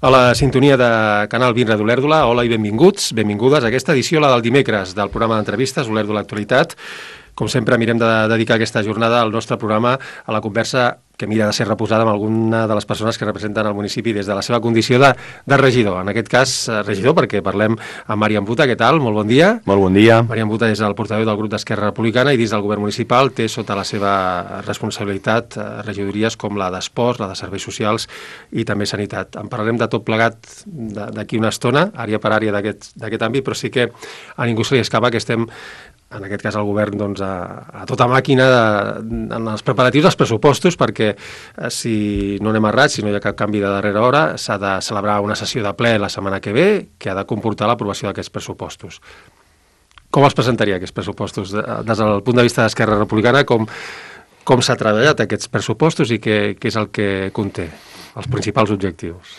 A la sintonia de Canal 20 Ràdio Olèrdola, hola i benvinguts, benvingudes a aquesta edició, la del dimecres, del programa d'entrevistes Olèrdola Actualitat. Com sempre, mirem de dedicar aquesta jornada al nostre programa a la conversa que mira de ser reposada amb alguna de les persones que representen el municipi des de la seva condició de regidor. En aquest cas, regidor, perquè parlem amb Marian Buta. Què tal? Molt bon dia. Molt bon dia. Marian Buta és el portaveu del grup d'Esquerra Republicana i dins del govern municipal té sota la seva responsabilitat regidories com la d'Esports, la de Serveis Socials i també Sanitat. En parlarem de tot plegat d'aquí una estona, àrea per àrea d'aquest àmbit, però sí que a ningú se li escapa que estem en aquest cas el govern a tota màquina en els preparatius dels pressupostos, perquè si no anem errats, si no hi ha cap canvi de darrera hora, s'ha de celebrar una sessió de ple la setmana que ve que ha de comportar l'aprovació d'aquests pressupostos. Com els presentaria aquests pressupostos? Des del punt de vista d'Esquerra Republicana, com s'ha treballat aquests pressupostos i què és el que conté, els principals objectius?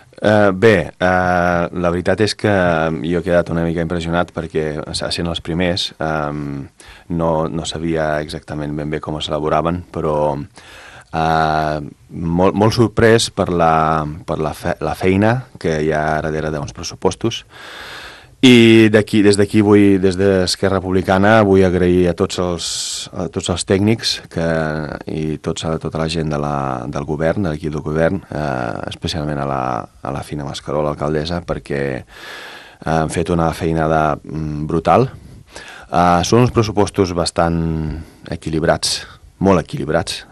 La veritat és que jo he quedat una mica impressionat perquè, sent els primers, no sabia exactament ben bé com s'elaboraven, però molt sorprès per la feina que hi ha darrere d'uns pressupostos. I des d'aquí, des d'Esquerra Republicana, vull agrair a tots els tècnics i tota la gent del govern, de l'equip del govern, especialment a la Fina Mascaró, l'alcaldessa, perquè han fet una feinada brutal. Són uns pressupostos bastant equilibrats, molt equilibrats,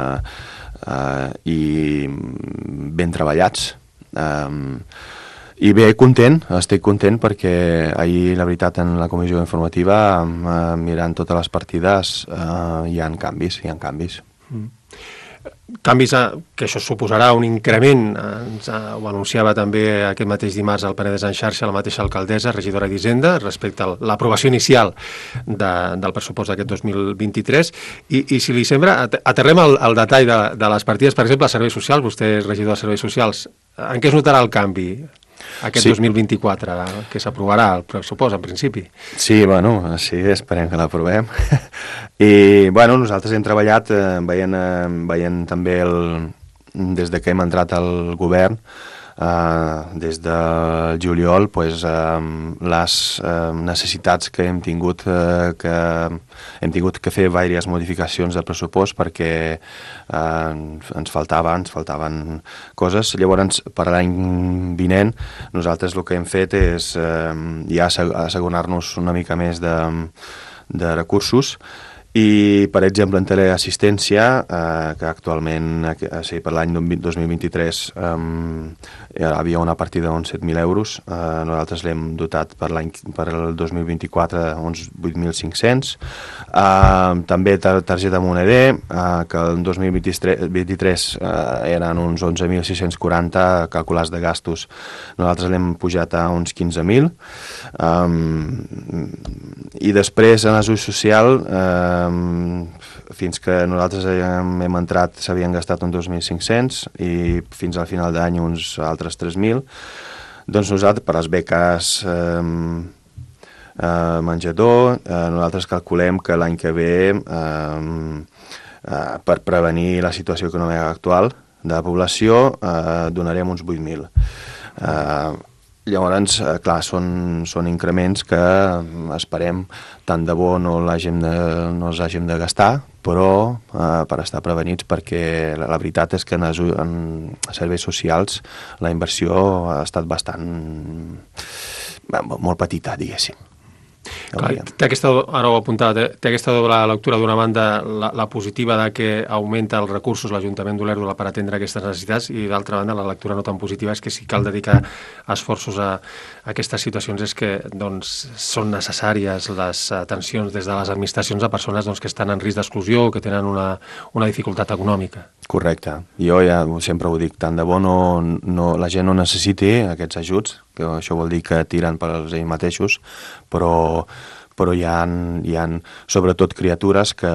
i ben treballats. I bé, estic content perquè ahir, la veritat, en la comissió informativa, mirant totes les partides, hi ha canvis. Canvis que això suposarà un increment, ho anunciava també aquest mateix dimarts al Penedès en xarxa la mateixa alcaldessa, regidora d'Hisenda, respecte a l'aprovació inicial del pressupost d'aquest 2023, i si li sembla, aterrem al detall de les partides, per exemple, a Serveis Socials, vostè és regidor de Serveis Socials, en què es notarà el canvi aquest 2024, que s'aprovarà el pressupost, en principi? Sí, sí, esperem que l'aprovem. I, nosaltres hem treballat veient també des de que hem entrat al govern, des del juliol, les necessitats que hem tingut que fer diverses modificacions del pressupost perquè ens faltaven coses. Llavors, per l'any vinent, nosaltres el que hem fet és ja assegurar-nos una mica més de recursos. I, per exemple, en teleassistència, que actualment, per l'any 2023, hi havia una partida d'uns 7.000 euros, nosaltres l'hem dotat per el 2024 uns 8.500. També targeta moneder, que el 2023 eren uns 11.640 calculats de gastos, nosaltres l'hem pujat a uns 15.000. I després, en l'ajut social, fins que nosaltres hem entrat s'havien gastat uns 2.500 i fins al final d'any uns altres 3.000. Doncs nosaltres, per les beques menjador, nosaltres calculem que l'any que ve, per prevenir la situació econòmica actual de la població, donarem uns 8.000. Llavors, clar, són increments que esperem tant de bo no els hàgim de gastar, però per estar prevenits, perquè la veritat és que en serveis socials la inversió ha estat molt petita, diguéssim. Clar, ara ho apuntava, té aquesta doble lectura, d'una banda la positiva de que augmenta els recursos l'Ajuntament d'Olèrdola per atendre aquestes necessitats i d'altra banda la lectura no tan positiva és que si cal dedicar esforços a aquestes situacions és que són necessàries les atencions des de les administracions a persones que estan en risc d'exclusió o que tenen una dificultat econòmica. Correcte. Jo ja sempre ho dic, tant de bo la gent no necessiti aquests ajuts, que això vol dir que tiren per ells mateixos, però hi ha sobretot criatures que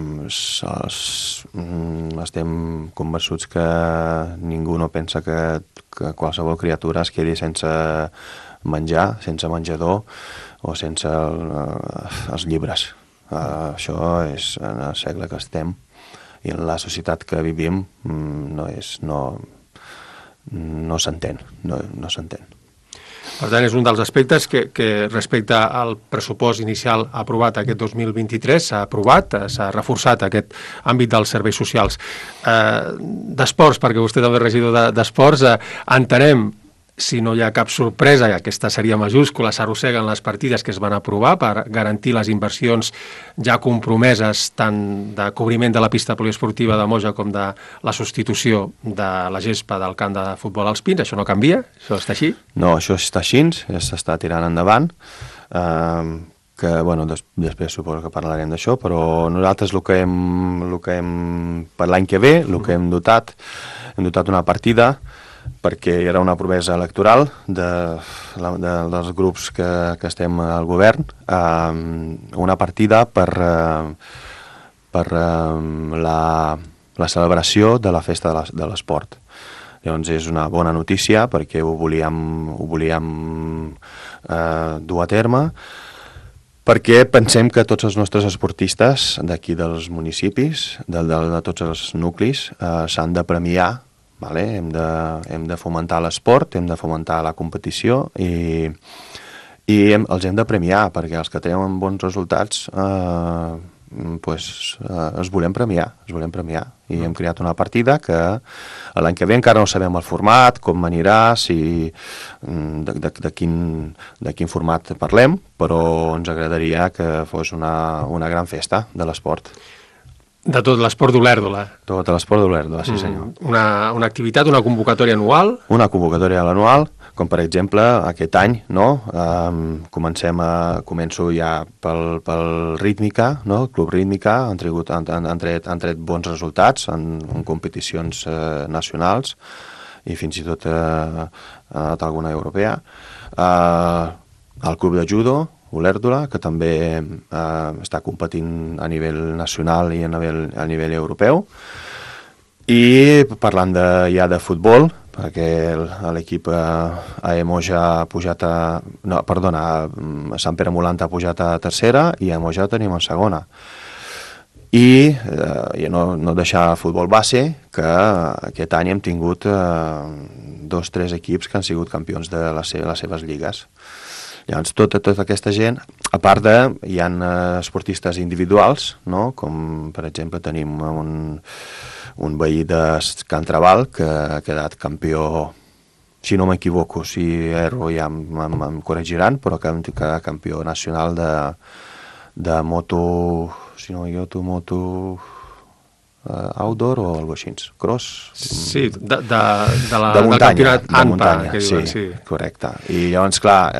estem convençuts que ningú no pensa que qualsevol criatura es quedi sense menjar, sense menjador o sense els llibres. Això és en el segle que estem i en la societat que vivim no s'entén, no s'entén. Per tant, és un dels aspectes que respecte al pressupost inicial aprovat aquest 2023 s'ha reforçat aquest àmbit dels serveis socials. D'esports, perquè vostè també és regidor d'esports, entenem, si no hi ha cap sorpresa, i aquesta seria majúscula, s'arrosseguen les partides que es van aprovar per garantir les inversions ja compromeses tant de cobriment de la pista poliesportiva de Moja com de la substitució de la gespa del camp de futbol als Pins. Això no canvia? Això està així? No, això està així, ja s'està tirant endavant, que, bueno, després suposo que parlarem d'això, però nosaltres el que hem per l'any que ve, el que hem dotat una partida perquè era una promesa electoral dels grups que estem al govern, una partida per la celebració de la festa de l'esport. Llavors és una bona notícia perquè ho volíem dur a terme, perquè pensem que tots els nostres esportistes d'aquí dels municipis, de tots els nuclis, s'han de premiar. Vale? Hem de fomentar l'esport, hem de fomentar la competició i els hem de premiar, perquè els que tenen bons resultats els volem premiar. I hem creat una partida que l'any que ve encara no sabem el format, com anirà, de quin format parlem, però ens agradaria que fos una gran festa de l'esport. De tot l'esport d'Olèrdola. Tot l'esport d'Olèrdola, sí senyor. Una activitat, una convocatòria anual? Una convocatòria anual, com per exemple aquest any, no? Començo ja pel Rítmica, no? El Club Rítmica han tret bons resultats en competicions nacionals i fins i tot alguna europea. El Club de Judo, Olèrdola, que també està competint a nivell nacional i a nivell europeu. I parlant ja de futbol, perquè l'equip Moja ha pujat a Sant Pere Molant ha pujat a tercera i a Moja tenim a segona. I no deixar el futbol base, que aquest any hem tingut 2-3 equips que han sigut campions de les seves lligues. Llavors, tota aquesta gent, a part hi ha esportistes individuals, no? Com per exemple tenim un veí de Can Trabal que ha quedat campió, si no m'equivoco, si erro ja em corregiran, però que ha quedat campió nacional de moto, si no m'equivoco, moto outdoor o alguna cosa així, cross? Sí, de muntanya, del campionat ANPA, muntanya, que diuen, sí, correcte. I llavors, clar,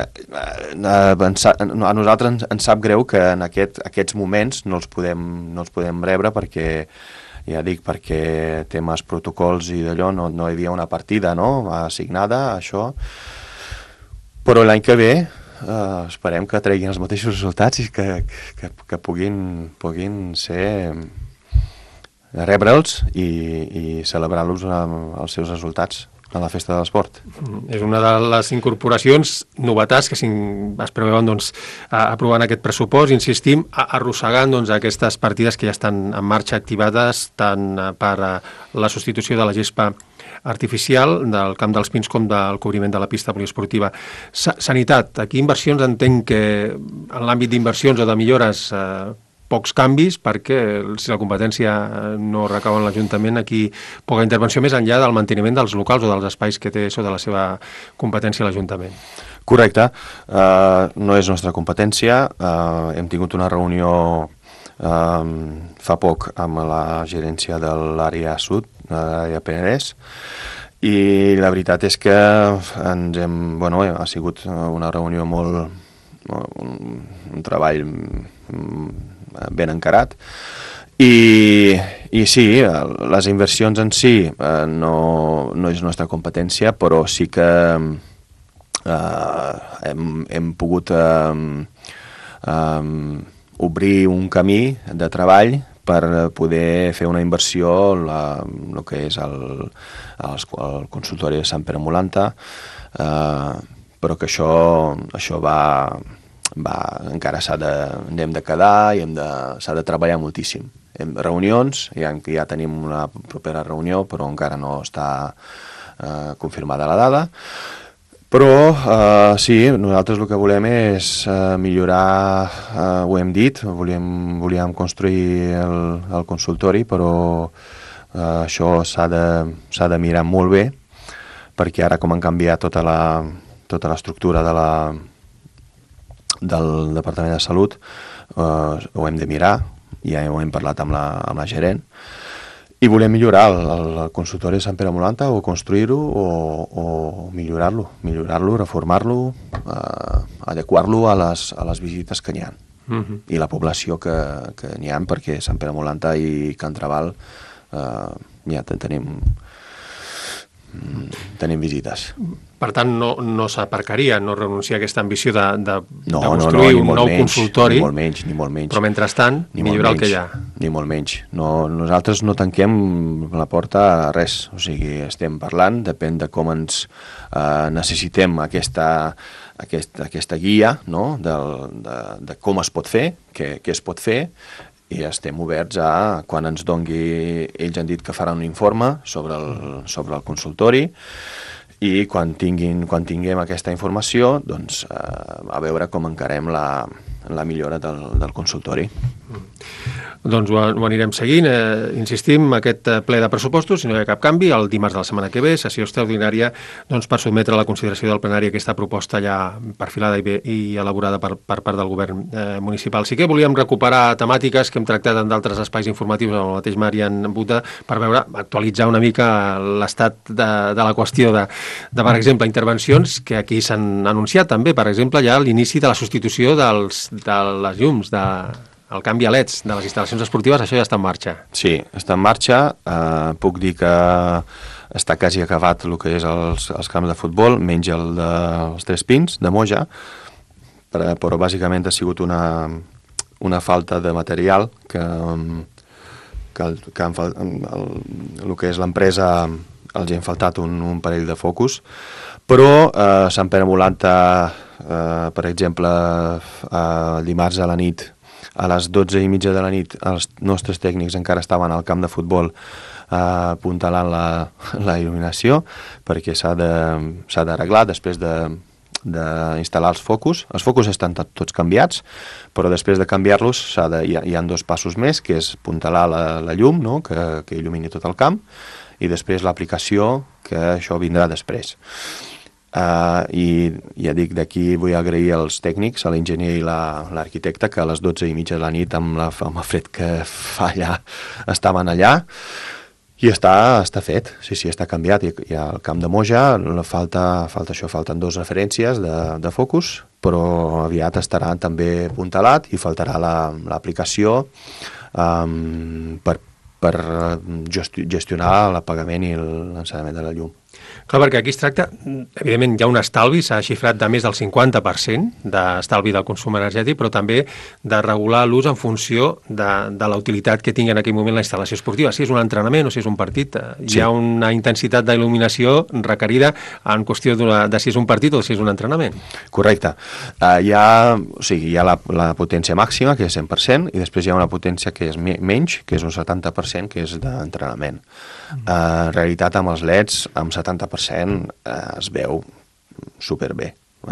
a nosaltres ens sap greu que en aquests moments no els podem rebre perquè, ja dic, perquè temes protocols i d'allò no hi havia una partida, no?, assignada, això. Però l'any que ve esperem que treguin els mateixos resultats i que puguin ser rebre'ls i celebrar-los els seus resultats a la festa de l'esport. És una de les incorporacions, novetats que es preveuen aprovant aquest pressupost, insistim, arrossegant aquestes partides que ja estan en marxa activades tant per la substitució de la gespa artificial del Camp dels Pins com del cobriment de la pista poliesportiva. Sanitat, aquí inversions, entenc que en l'àmbit d'inversions o de millores pocs canvis, perquè si la competència no recau en l'Ajuntament, aquí poca intervenció més enllà del manteniment dels locals o dels espais que té sota la seva competència l'Ajuntament. Correcte, no és nostra competència, hem tingut una reunió fa poc amb la gerència de l'àrea sud, l'àrea Penedès, i la veritat és que ha sigut una reunió un treball ben encarat i sí, les inversions en si no és nostra competència, però sí que hem pogut obrir un camí de treball per poder fer una inversió el que és el consultori de Sant Pere Molanta, però que això encara n'hem de quedar i s'ha de treballar moltíssim. Reunions, ja tenim una propera reunió, però encara no està confirmada la dada. Però sí, nosaltres el que volem és millorar, ho hem dit, volíem construir el consultori, però això s'ha de mirar molt bé, perquè ara com han canviat tota l'estructura del Departament de Salut, ho hem de mirar, ja ho hem parlat amb la gerent, i volem millorar el consultori de Sant Pere Molanta, o construir-ho o millorar-lo, reformar-lo, adequar-lo a les visites que n'hi ha. I la població que n'hi ha, perquè Sant Pere Molanta i Can Trabal ja tenim visites. Per tant, no s'aparcaria, no renunciar a aquesta ambició de construir un nou consultori, ni molt menys. Però mentrestant, millorar el que hi ha. Ni molt menys. Nosaltres no tanquem la porta a res, o sigui, estem parlant, depèn de com ens necessitem aquesta guia, no?, de com es pot fer, què es pot fer, i estem oberts a, quan ens dongui, ells han dit que faran un informe sobre el consultori, i quan tinguem aquesta informació, doncs a veure com encarem la millora del consultori. Doncs ho anirem seguint. Insistim, aquest ple de pressupostos, si no hi ha cap canvi, el dimarts de la setmana que ve, sessió extraordinària, doncs, per sotmetre a la consideració del plenari aquesta proposta ja perfilada i elaborada per part del govern municipal. Sí que volíem recuperar temàtiques que hem tractat en d'altres espais informatius amb el mateix Marian Buta, per veure, actualitzar una mica l'estat de la qüestió de, per exemple, intervencions que aquí s'han anunciat també. Per exemple, ja l'inici de la substitució de les llums, el canvi a LEDs de les instal·lacions esportives, això ja està en marxa. Sí, està en marxa. Puc dir que està quasi acabat el que és els camps de futbol, menys el dels Tres Pins, de Moja, però bàsicament ha sigut una falta de material que el que és l'empresa els ha faltat un parell de focus, però Sant Pere Molanta, per exemple, dimarts a la nit, a les 12:30 de la nit, els nostres tècnics encara estaven al camp de futbol apuntalant la il·luminació, perquè s'ha d'arreglar després d'instal·lar els focus. Els focus estan tots canviats, però després de canviar-los hi ha dos passos més, que és apuntalar la llum, no?, que il·lumini tot el camp, i després l'aplicació, que això vindrà després. I ja dic, d'aquí vull agrair als tècnics, a l'enginyer i l'arquitecte, que a les 12:30 de la nit, amb el fred que fa allà, estaven allà, i està fet, sí, està canviat. I al camp de Moja falten 2 referències de focus, però aviat estarà també apuntalat i faltarà l'aplicació per gestionar l'apagament i l'encenament de la llum. Clar, perquè aquí es tracta, evidentment hi ha un estalvi, s'ha xifrat de més del 50% d'estalvi del consum energètic, però també de regular l'ús en funció de la utilitat que tingui en aquell moment la instal·lació esportiva. Si és un entrenament o si és un partit, hi ha una intensitat d'il·luminació requerida en qüestió de si és un partit o si és un entrenament. Correcte. Hi ha la potència màxima, que és 100%, i després hi ha una potència que és menys, que és un 70%, que és d'entrenament. En realitat, amb els LEDs, amb 70% es veu superbé.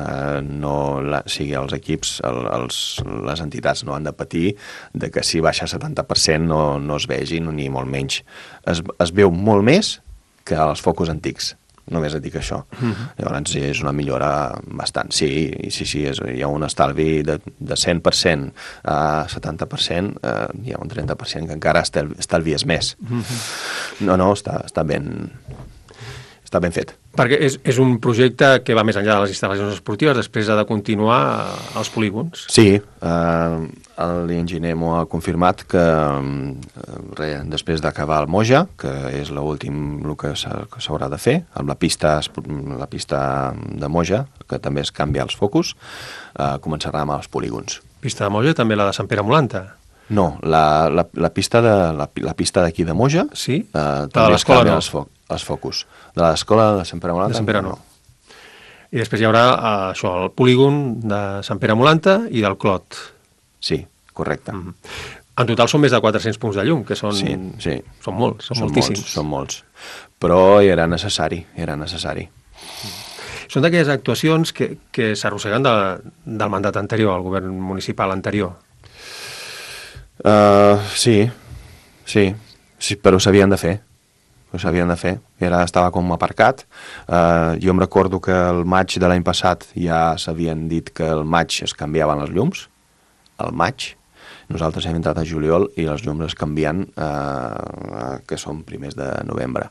Els equips, les entitats no han de patir de que si baixa 70% no es vegin, ni molt menys. Es veu molt més que els focus antics. Només et dic això. Llavors és una millora bastant. Sí, hi ha un estalvi de 100% a 70%, hi ha un 30% que encara estalvies més. No, està ben fet. Perquè és un projecte que va més enllà de les instal·lacions esportives, després ha de continuar als polígons. Sí, l'enginyer m'ho ha confirmat que després d'acabar el Moja, que és l'últim que s'haurà de fer, amb la pista de Moja, que també es canvia els focus, començarà amb els polígons. Pista de Moja, també la de Sant Pere Molanta? No, la pista d'aquí de Moja, sí? també es canvia els focus. De l'escola de Sant Pere Molanta? De Sant Pere no. I després hi haurà el polígon de Sant Pere Molanta i del Clot. Sí, correcte. En total són més de 400 punts de llum, que són, sí. Són molts, són moltíssims. Són molts, però era necessari. Són d'aquelles actuacions que s'arrosseguen del mandat anterior, al govern municipal anterior. Sí, però s'havien de fer. Estava com aparcat. Jo em recordo que el maig de l'any passat ja s'havien dit que el maig es canviaven les llums, al maig. Nosaltres hem entrat a juliol i les llums es canvien, que són primers de novembre.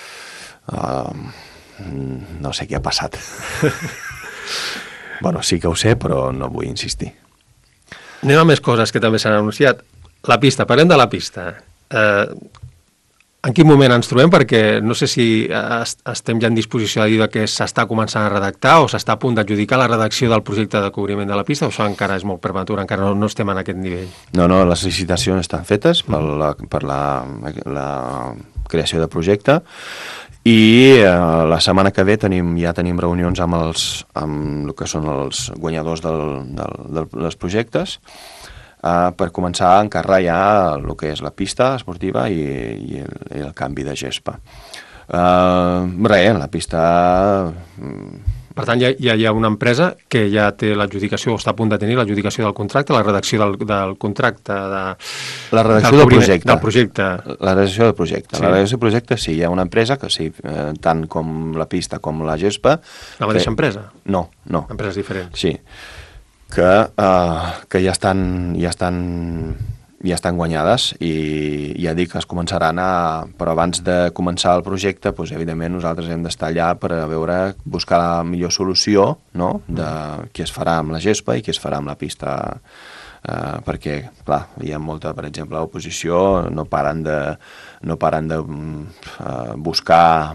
No sé què ha passat. Bueno, sí que ho sé, però no vull insistir. Anem a més coses que també s'han anunciat. La pista, parlem de la pista. En quin moment ens trobem? Perquè no sé si estem ja en disposició de dir que s'està començant a redactar o s'està a punt d'adjudicar la redacció del projecte de cobriment de la pista, o això encara és molt prematur, encara no estem en aquest nivell? No, les licitacions estan fetes per la creació de projecte i la setmana que ve ja tenim reunions amb el que són els guanyadors dels projectes per començar a encarrar ja el que és la pista esportiva i el canvi de gespa. La pista... Per tant, ja hi ha una empresa que ja té l'adjudicació, o està a punt de tenir l'adjudicació del contracte, la redacció del contracte... La redacció del projecte. Del projecte. La redacció del projecte. Sí. La redacció del projecte, sí, hi ha una empresa que sí, tant com la pista com la gespa... La mateixa empresa? No. Empreses diferents. Sí, que ja estan guanyades i ja dic que es començaran però abans de començar el projecte, doncs, evidentment nosaltres hem d'estar allà per buscar la millor solució, no?, de què es farà amb la gespa i què es farà amb la pista, perquè, clar, hi ha molta, per exemple, oposició, no paren de buscar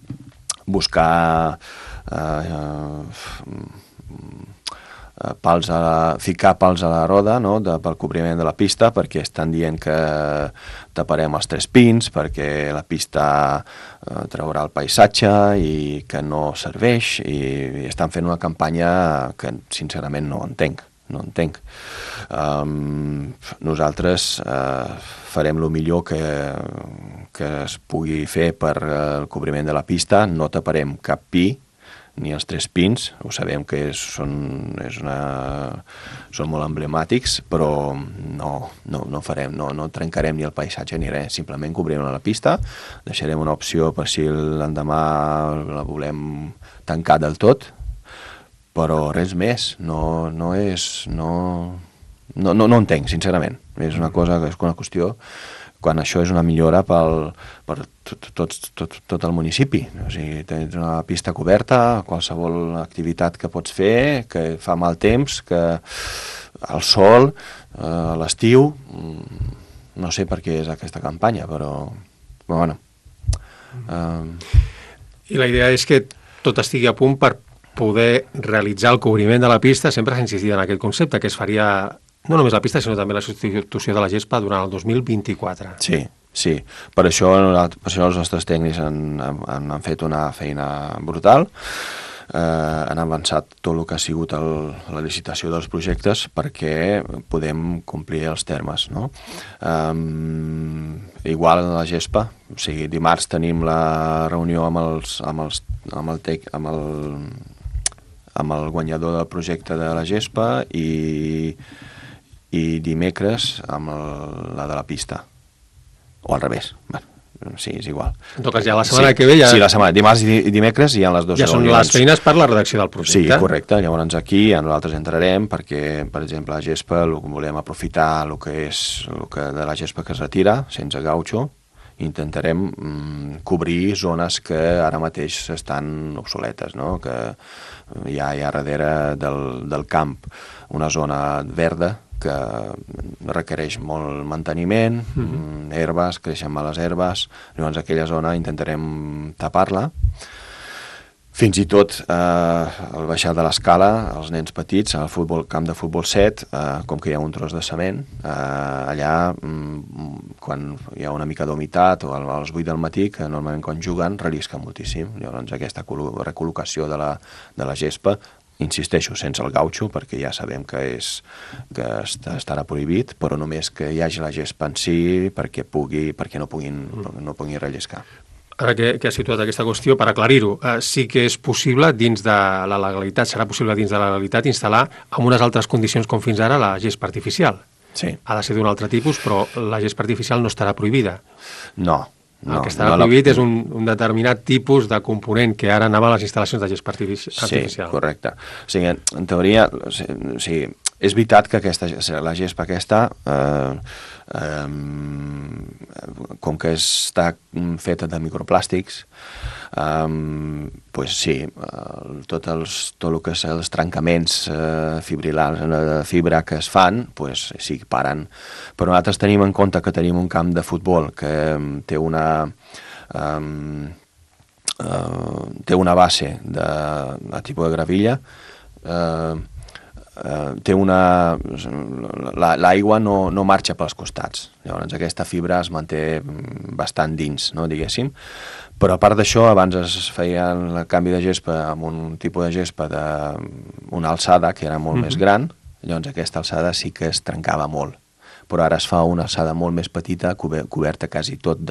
ficar pals a la roda, no?, pel cobriment de la pista, perquè estan dient que taparem els 3 pins, perquè la pista traurà el paisatge i que no serveix, i estan fent una campanya que sincerament no entenc. Nosaltres farem el millor que es pugui fer per el cobriment de la pista, no taparem cap pi, ni els 3 pins, ho sabem que són molt emblemàtics, però no farem, no trencarem ni el paisatge ni res, simplement cobrirem la pista, deixarem una opció per si l'endemà la volem tancar del tot, però res més, no entenc, sincerament. És una qüestió, quan això és una millora per tot el municipi. O sigui, tens una pista coberta, qualsevol activitat que pots fer, que fa mal temps, que el sol, l'estiu, no sé per què és aquesta campanya, però bueno. I la idea és que tot estigui a punt per poder realitzar el cobriment de la pista. Sempre s'ha insistit en aquest concepte, que es faria no només la pista, sinó també la substitució de la gespa durant el 2024. Sí. Per això els nostres tècnics han fet una feina brutal, han avançat tot el que ha sigut la licitació dels projectes perquè podem complir els termes, no? Igual en la gespa, o sigui, dimarts tenim la reunió amb el guanyador del projecte de la gespa i dimecres amb la de la pista. O al revés. Bueno, sí, és igual. En tot cas, ja la setmana que ve... Sí, la setmana. Dimarts i dimecres hi ha les dues reunions. Ja són les feines per la redacció del projecte. Sí, correcte. Llavors aquí nosaltres entrarem perquè, per exemple, la gespa volem aprofitar el que és de la gespa que es retira, sense gautxo. Intentarem cobrir zones que ara mateix estan obsoletes, no?, que hi ha darrere del camp una zona verda que requereix molt manteniment, herbes, creixen males herbes, llavors aquella zona intentarem tapar-la. Fins i tot al baixar de l'escala, els nens petits, al camp de futbol 7, com que hi ha un tros de cement, allà, quan hi ha una mica d'humitat o a les 8 del matí, que normalment quan juguen rellisca moltíssim. Llavors aquesta recol·locació de la gespa insisteixo, sense el gautxo, perquè ja sabem que estarà prohibit, però només que hi hagi la gespa en si perquè no puguin relliscar. Ara que has situat aquesta qüestió, per aclarir-ho, sí que és possible, dins de la legalitat, serà possible dins de la legalitat instal·lar amb unes altres condicions com fins ara la gespa artificial. Sí. Ha de ser d'un altre tipus, però la gespa artificial no estarà prohibida. No. El que estarà prohibit és un determinat tipus de component que ara anava a les instal·lacions de gespa artificial. Sí, correcte. O sigui, en teoria, és veritat que la gespa aquesta, com que està feta de microplàstics, pues sí, tot el que és els trencaments fibrilars de fibra que es fan, pues sí, paren. Però nosaltres tenim en compte que tenim un camp de futbol que té una base de tipus de gravilla, l'aigua no marxa pels costats, llavors aquesta fibra es manté bastant dins, no, diguéssim. Però a part d'això, abans es feia el canvi de gespa amb un tipus de gespa d'una alçada que era molt més gran, llavors aquesta alçada sí que es trencava molt. Però ara es fa una alçada molt més petita, coberta quasi tot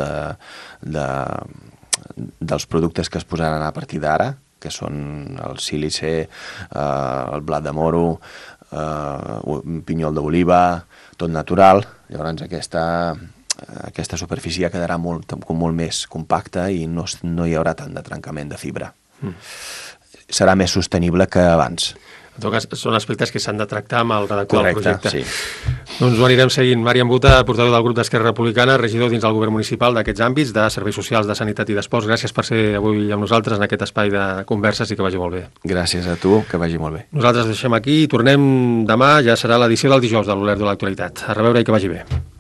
dels productes que es posaran a partir d'ara, que són el sílice, el blat de moro, pinyol d'oliva, tot natural. Llavors aquesta superfície quedarà molt més compacta i no hi haurà tant de trencament de fibra. Serà més sostenible que abans. En tot cas, són aspectes que s'han de tractar amb el redactor del projecte. Sí. Doncs ho anirem seguint. Mari Embuta, portaveu del grup d'Esquerra Republicana, regidor dins del govern municipal d'aquests àmbits, de serveis socials, de sanitat i d'esports. Gràcies per ser avui amb nosaltres en aquest espai de converses i que vagi molt bé. Gràcies a tu, que vagi molt bé. Nosaltres deixem aquí i tornem demà, ja serà l'edició del dijous de l'Olert de l'Actualitat. A reveure i que vagi bé.